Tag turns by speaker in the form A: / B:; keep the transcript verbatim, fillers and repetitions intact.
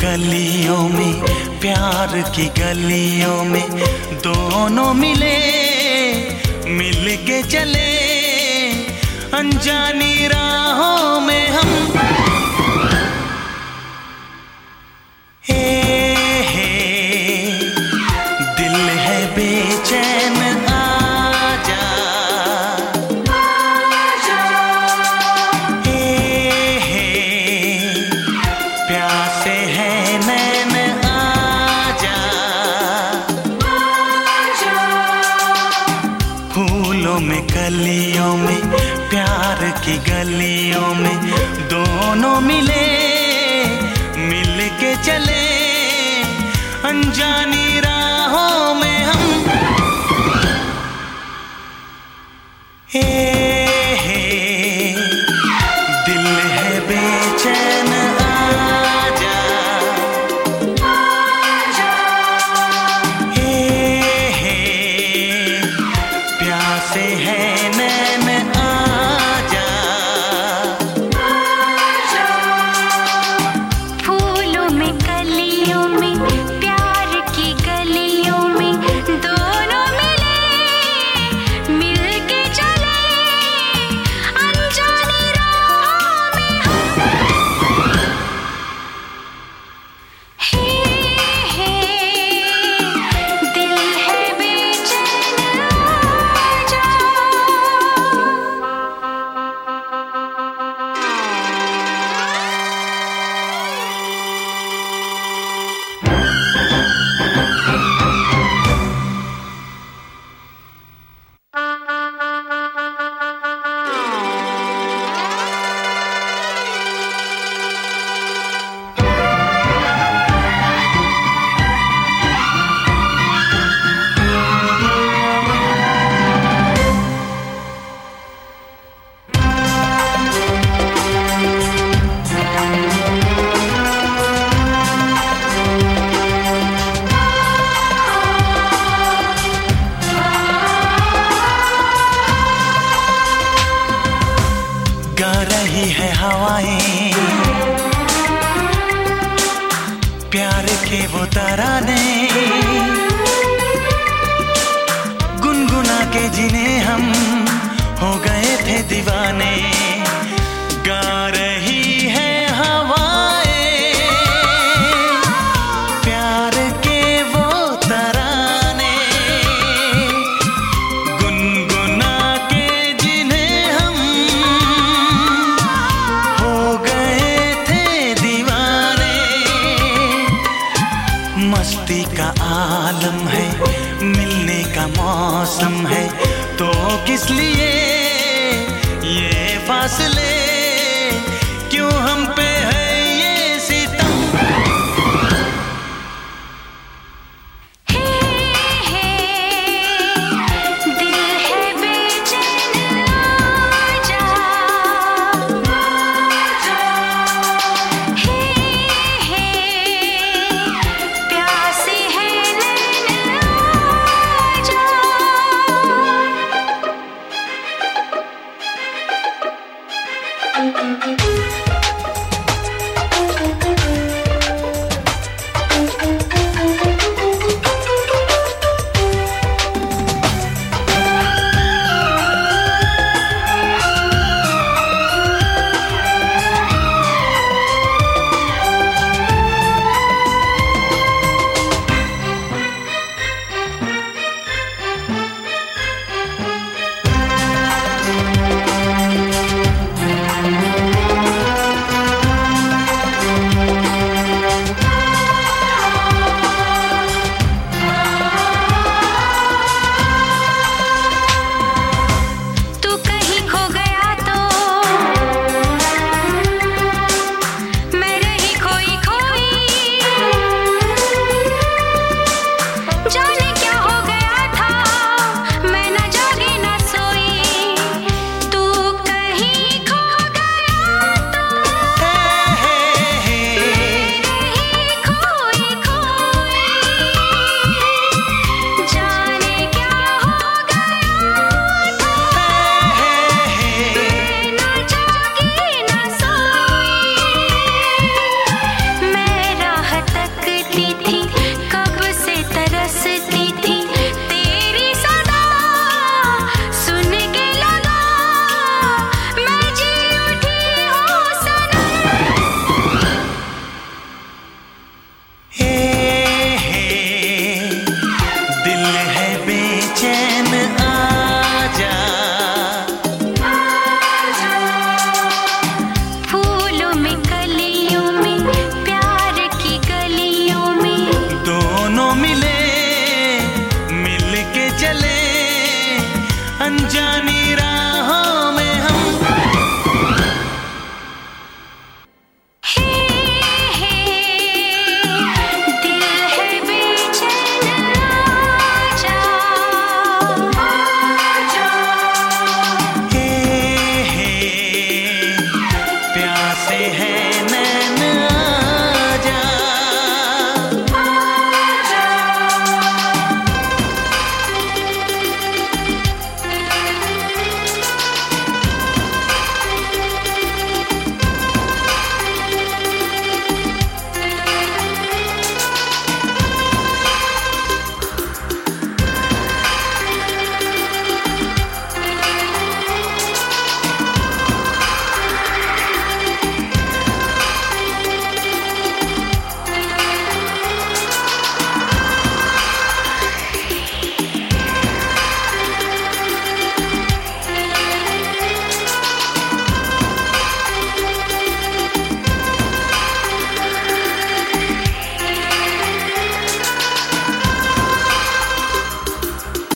A: कलियों में, प्यार की गलियों में दोनों मिले, मिल के चले अनजानी राहों में हम। हे हे दिल है बेचैन आजा, हे हे प्यासे है नैन आजा, फूलों में कलियों में, प्यार की गलियों में दोनों मिले, मिल के चले अनजानी राहों में हम। हे हे दिल है बेचैन आजा, हे हे प्यासे है नैन आजा।
B: फूलों में कलियों में, प्यार की गलियों में दोनों मिले, मिल के चले अनजानी राहों में हम। हे हे दिल है बेचैन आजा।
A: गा रही है हवाएं प्यार के वो तराने, गुनगुना के जिन्हें हम हो गए थे दीवाने। गा रही है हवाएं प्यार के वो तराने, गुनगुना के जिन्हें हम हो गए थे दीवाने। मस्ती का आलम है, मिलने का मौसम है, तो किस लिए ये फासले, क्यों हम पे है